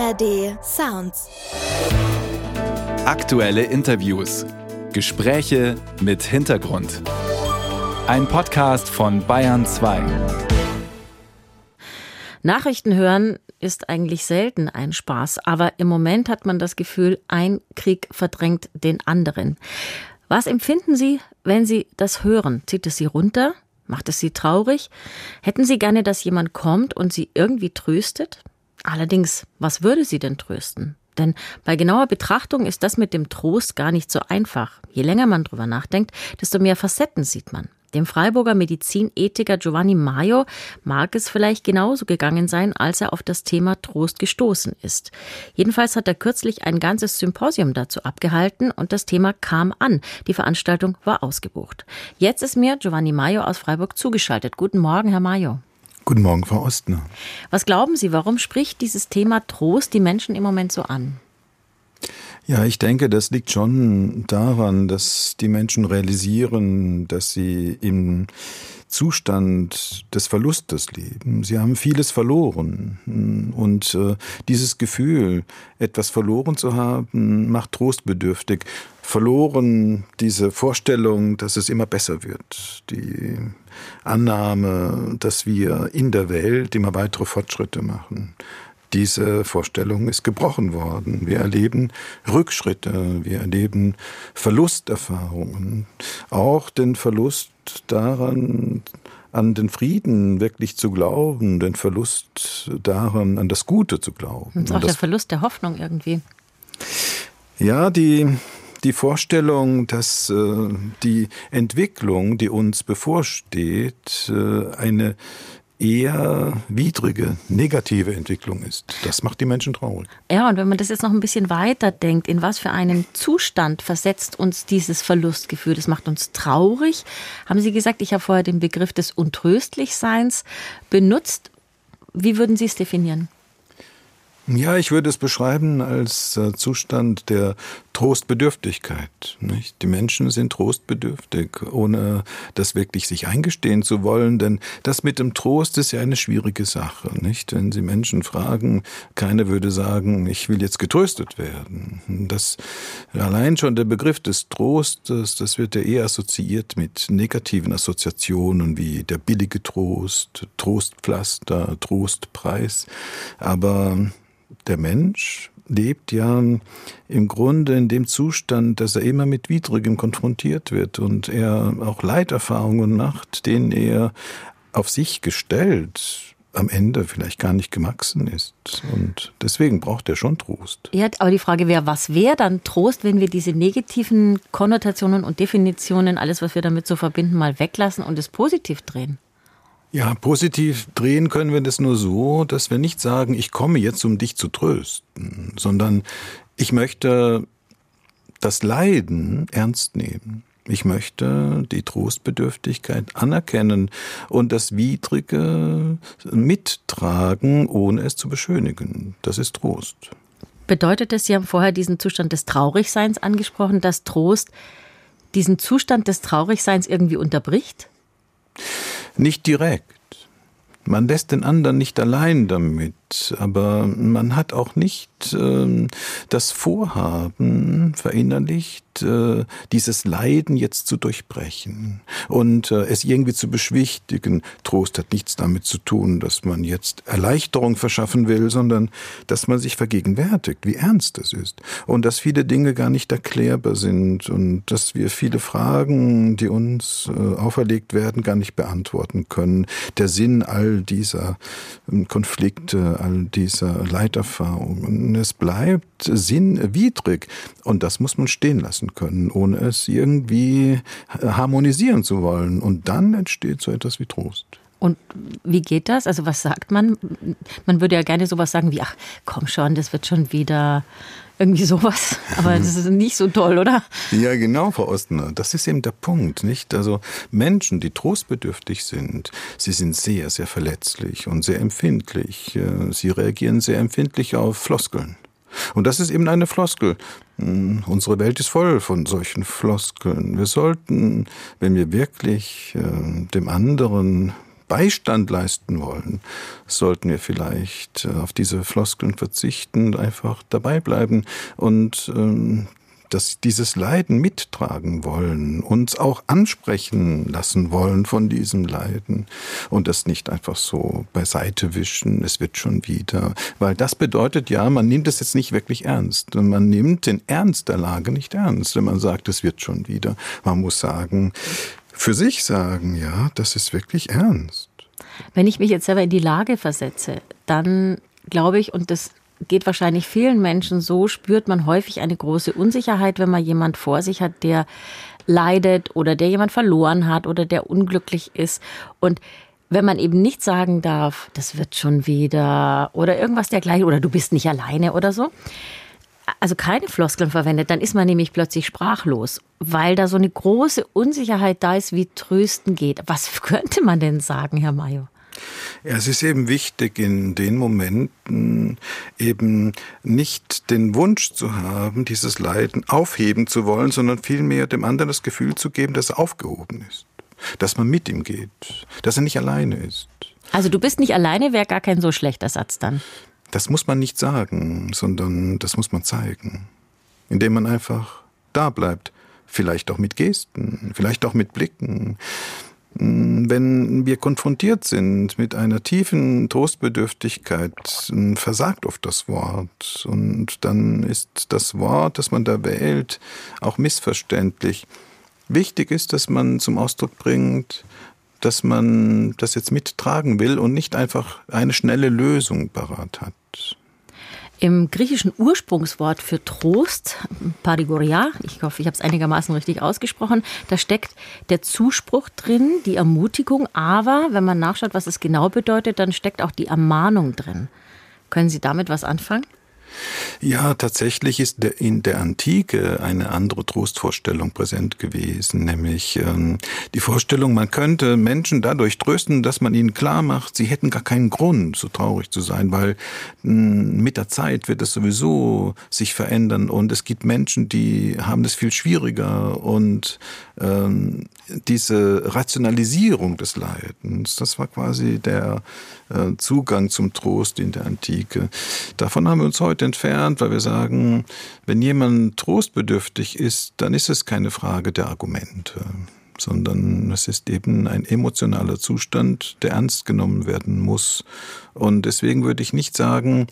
ARD Sounds. Aktuelle Interviews. Gespräche mit Hintergrund. Ein Podcast von Bayern 2. Nachrichten hören ist eigentlich selten ein Spaß, aber im Moment hat man das Gefühl, ein Krieg verdrängt den anderen. Was empfinden Sie, wenn Sie das hören? Zieht es Sie runter? Macht es Sie traurig? Hätten Sie gerne, dass jemand kommt und Sie irgendwie tröstet? Allerdings, was würde Sie denn trösten? Denn bei genauer Betrachtung ist das mit dem Trost gar nicht so einfach. Je länger man drüber nachdenkt, desto mehr Facetten sieht man. Dem Freiburger Medizinethiker Giovanni Maio mag es vielleicht genauso gegangen sein, als er auf das Thema Trost gestoßen ist. Jedenfalls hat er kürzlich ein ganzes Symposium dazu abgehalten und das Thema kam an. Die Veranstaltung war ausgebucht. Jetzt ist mir Giovanni Maio aus Freiburg zugeschaltet. Guten Morgen, Herr Maio. Guten Morgen, Frau Ostner. Was glauben Sie, warum spricht dieses Thema Trost die Menschen im Moment so an? Ja, ich denke, das liegt schon daran, dass die Menschen realisieren, dass sie im Zustand des Verlustes leben. Sie haben vieles verloren und dieses Gefühl, etwas verloren zu haben, macht trostbedürftig. Verloren diese Vorstellung, dass es immer besser wird. Die Annahme, dass wir in der Welt immer weitere Fortschritte machen. Diese Vorstellung ist gebrochen worden. Wir erleben Rückschritte, wir erleben Verlusterfahrungen. Auch den Verlust daran, an den Frieden wirklich zu glauben, den Verlust daran, an das Gute zu glauben. Und auch der Verlust der Hoffnung irgendwie. Ja, die Vorstellung, dass die Entwicklung, die uns bevorsteht, eine eher widrige, negative Entwicklung ist. Das macht die Menschen traurig. Ja, und wenn man das jetzt noch ein bisschen weiter denkt, in was für einen Zustand versetzt uns dieses Verlustgefühl? Das macht uns traurig. Haben Sie gesagt, ich habe vorher den Begriff des Untröstlichseins benutzt. Wie würden Sie es definieren? Ja, ich würde es beschreiben als Zustand der Trostbedürftigkeit. Nicht? Die Menschen sind trostbedürftig, ohne das wirklich sich eingestehen zu wollen, denn das mit dem Trost ist ja eine schwierige Sache. Nicht? Wenn Sie Menschen fragen, keiner würde sagen, ich will jetzt getröstet werden. Das allein schon der Begriff des Trostes, das wird ja eher assoziiert mit negativen Assoziationen wie der billige Trost, Trostpflaster, Trostpreis, aber der Mensch lebt ja im Grunde in dem Zustand, dass er immer mit Widrigem konfrontiert wird und er auch Leiterfahrungen macht, denen er auf sich gestellt am Ende vielleicht gar nicht gewachsen ist. Und deswegen braucht er schon Trost. Ja, aber die Frage wäre, was wäre dann Trost, wenn wir diese negativen Konnotationen und Definitionen, alles, was wir damit so verbinden, mal weglassen und es positiv drehen? Ja, positiv drehen können wir das nur so, dass wir nicht sagen, ich komme jetzt, um dich zu trösten, sondern ich möchte das Leiden ernst nehmen. Ich möchte die Trostbedürftigkeit anerkennen und das Widrige mittragen, ohne es zu beschönigen. Das ist Trost. Bedeutet es, Sie haben vorher diesen Zustand des Traurigseins angesprochen, dass Trost diesen Zustand des Traurigseins irgendwie unterbricht? Nicht direkt. Man lässt den anderen nicht allein damit, aber man hat auch nicht das Vorhaben verinnerlicht, dieses Leiden jetzt zu durchbrechen und es irgendwie zu beschwichtigen. Trost hat nichts damit zu tun, dass man jetzt Erleichterung verschaffen will, sondern dass man sich vergegenwärtigt, wie ernst es ist und dass viele Dinge gar nicht erklärbar sind und dass wir viele Fragen, die uns auferlegt werden, gar nicht beantworten können. Der Sinn all dieser Konflikte, all dieser Leiterfahrungen, es bleibt sinnwidrig und das muss man stehen lassen können, ohne es irgendwie harmonisieren zu wollen. Und dann entsteht so etwas wie Trost. Und wie geht das? Also was sagt man? Man würde ja gerne sowas sagen wie, ach komm schon, das wird schon wieder irgendwie sowas. Aber das ist nicht so toll, oder? Ja, genau, Frau Ostner. Das ist eben der Punkt, nicht? Also Menschen, die trostbedürftig sind, sie sind sehr, sehr verletzlich und sehr empfindlich. Sie reagieren sehr empfindlich auf Floskeln. Und das ist eben eine Floskel. Unsere Welt ist voll von solchen Floskeln. Wir sollten, wenn wir wirklich dem anderen Beistand leisten wollen, sollten wir vielleicht auf diese Floskeln verzichten, einfach dabei bleiben und dieses Leiden mittragen wollen, uns auch ansprechen lassen wollen von diesem Leiden und das nicht einfach so beiseite wischen, es wird schon wieder. Weil das bedeutet ja, man nimmt es jetzt nicht wirklich ernst. Man nimmt den Ernst der Lage nicht ernst, wenn man sagt, es wird schon wieder. Man muss sagen, für sich sagen, ja, das ist wirklich ernst. Wenn ich mich jetzt selber in die Lage versetze, dann glaube ich, und das geht wahrscheinlich vielen Menschen so, spürt man häufig eine große Unsicherheit, wenn man jemand vor sich hat, der leidet oder der jemand verloren hat oder der unglücklich ist. Und wenn man eben nicht sagen darf, das wird schon wieder oder irgendwas dergleichen oder du bist nicht alleine oder so, also keine Floskeln verwendet, dann ist man nämlich plötzlich sprachlos, weil da so eine große Unsicherheit da ist, wie Trösten geht. Was könnte man denn sagen, Herr Mayo? Ja, es ist eben wichtig, in den Momenten eben nicht den Wunsch zu haben, dieses Leiden aufheben zu wollen, sondern vielmehr dem anderen das Gefühl zu geben, dass er aufgehoben ist, dass man mit ihm geht, dass er nicht alleine ist. Also du bist nicht alleine, wäre gar kein so schlechter Satz dann. Das muss man nicht sagen, sondern das muss man zeigen, indem man einfach da bleibt, vielleicht auch mit Gesten, vielleicht auch mit Blicken. Wenn wir konfrontiert sind mit einer tiefen Trostbedürftigkeit, versagt oft das Wort. Und dann ist das Wort, das man da wählt, auch missverständlich. Wichtig ist, dass man zum Ausdruck bringt, dass man das jetzt mittragen will und nicht einfach eine schnelle Lösung parat hat. Im griechischen Ursprungswort für Trost, Pariguria, ich hoffe, ich habe es einigermaßen richtig ausgesprochen, da steckt der Zuspruch drin, die Ermutigung, aber wenn man nachschaut, was es genau bedeutet, dann steckt auch die Ermahnung drin. Können Sie damit was anfangen? Ja, tatsächlich ist in der Antike eine andere Trostvorstellung präsent gewesen, nämlich die Vorstellung, man könnte Menschen dadurch trösten, dass man ihnen klar macht, sie hätten gar keinen Grund, so traurig zu sein, weil mit der Zeit wird es sowieso sich verändern und es gibt Menschen, die haben es viel schwieriger und diese Rationalisierung des Leidens, das war quasi der Zugang zum Trost in der Antike. Davon haben wir uns heute entfernt, weil wir sagen, wenn jemand trostbedürftig ist, dann ist es keine Frage der Argumente, sondern es ist eben ein emotionaler Zustand, der ernst genommen werden muss. Und deswegen würde ich nicht sagen,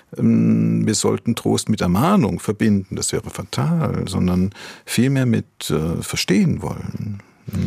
wir sollten Trost mit Ermahnung verbinden, das wäre fatal, sondern vielmehr mit Verstehen wollen,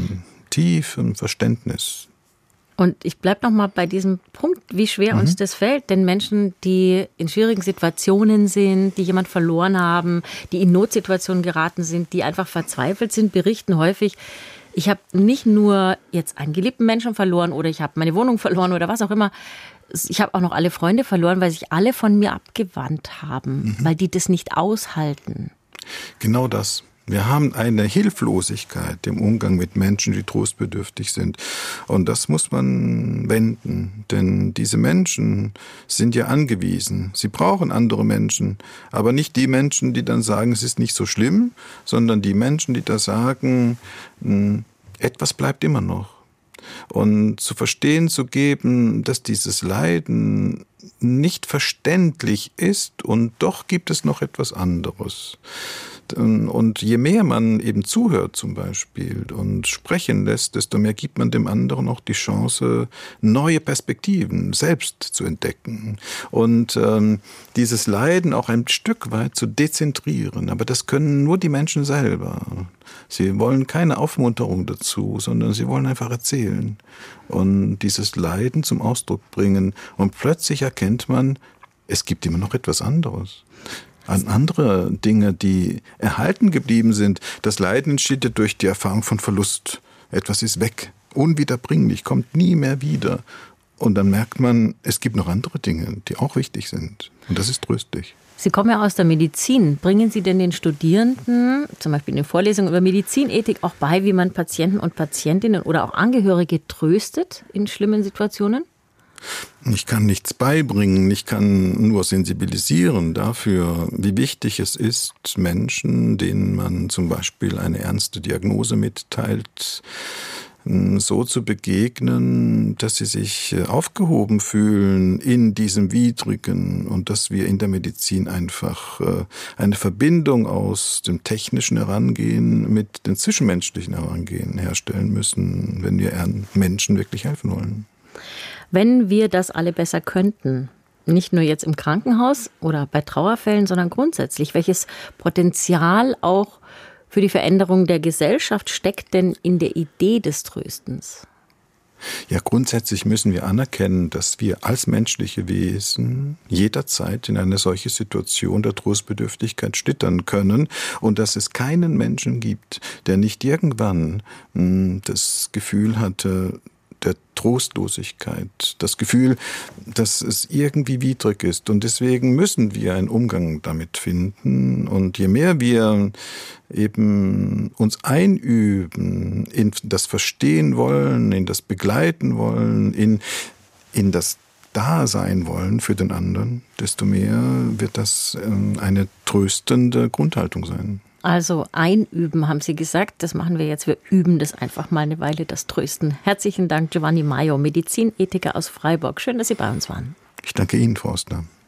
tiefem Verständnis. Und ich bleibe noch mal bei diesem Punkt, wie schwer uns das fällt. Denn Menschen, die in schwierigen Situationen sind, die jemand verloren haben, die in Notsituationen geraten sind, die einfach verzweifelt sind, berichten häufig, ich habe nicht nur jetzt einen geliebten Menschen verloren oder ich habe meine Wohnung verloren oder was auch immer. Ich habe auch noch alle Freunde verloren, weil sich alle von mir abgewandt haben, weil die das nicht aushalten. Genau das. Wir haben eine Hilflosigkeit im Umgang mit Menschen, die trostbedürftig sind. Und das muss man wenden, denn diese Menschen sind ja angewiesen. Sie brauchen andere Menschen, aber nicht die Menschen, die dann sagen, es ist nicht so schlimm, sondern die Menschen, die da sagen, etwas bleibt immer noch. Und zu verstehen zu geben, dass dieses Leiden nicht verständlich ist und doch gibt es noch etwas anderes. Und je mehr man eben zuhört zum Beispiel und sprechen lässt, desto mehr gibt man dem anderen auch die Chance, neue Perspektiven selbst zu entdecken und dieses Leiden auch ein Stück weit zu dezentrieren. Aber das können nur die Menschen selber. Sie wollen keine Aufmunterung dazu, sondern sie wollen einfach erzählen und dieses Leiden zum Ausdruck bringen. Und plötzlich erkennt man, es gibt immer noch etwas anderes. An andere Dinge, die erhalten geblieben sind. Das Leiden entsteht ja durch die Erfahrung von Verlust. Etwas ist weg, unwiederbringlich, kommt nie mehr wieder. Und dann merkt man, es gibt noch andere Dinge, die auch wichtig sind. Und das ist tröstlich. Sie kommen ja aus der Medizin. Bringen Sie denn den Studierenden, zum Beispiel in den Vorlesungen über Medizinethik, auch bei, wie man Patienten und Patientinnen oder auch Angehörige tröstet in schlimmen Situationen? Ich kann nichts beibringen, ich kann nur sensibilisieren dafür, wie wichtig es ist, Menschen, denen man zum Beispiel eine ernste Diagnose mitteilt, so zu begegnen, dass sie sich aufgehoben fühlen in diesem Widrigen und dass wir in der Medizin einfach eine Verbindung aus dem technischen Herangehen mit dem zwischenmenschlichen Herangehen herstellen müssen, wenn wir Menschen wirklich helfen wollen. Wenn wir das alle besser könnten, nicht nur jetzt im Krankenhaus oder bei Trauerfällen, sondern grundsätzlich, welches Potenzial auch für die Veränderung der Gesellschaft steckt denn in der Idee des Tröstens? Ja, grundsätzlich müssen wir anerkennen, dass wir als menschliche Wesen jederzeit in eine solche Situation der Trostbedürftigkeit schlittern können und dass es keinen Menschen gibt, der nicht irgendwann das Gefühl hatte, der Trostlosigkeit, das Gefühl, dass es irgendwie widrig ist. Und deswegen müssen wir einen Umgang damit finden. Und je mehr wir eben uns einüben, in das Verstehen wollen, in das Begleiten wollen, in das Dasein wollen für den anderen, desto mehr wird das eine tröstende Grundhaltung sein. Also einüben, haben Sie gesagt. Das machen wir jetzt. Wir üben das einfach mal eine Weile, das Trösten. Herzlichen Dank, Giovanni Maio, Medizinethiker aus Freiburg. Schön, dass Sie bei uns waren. Ich danke Ihnen, Frau Ostner.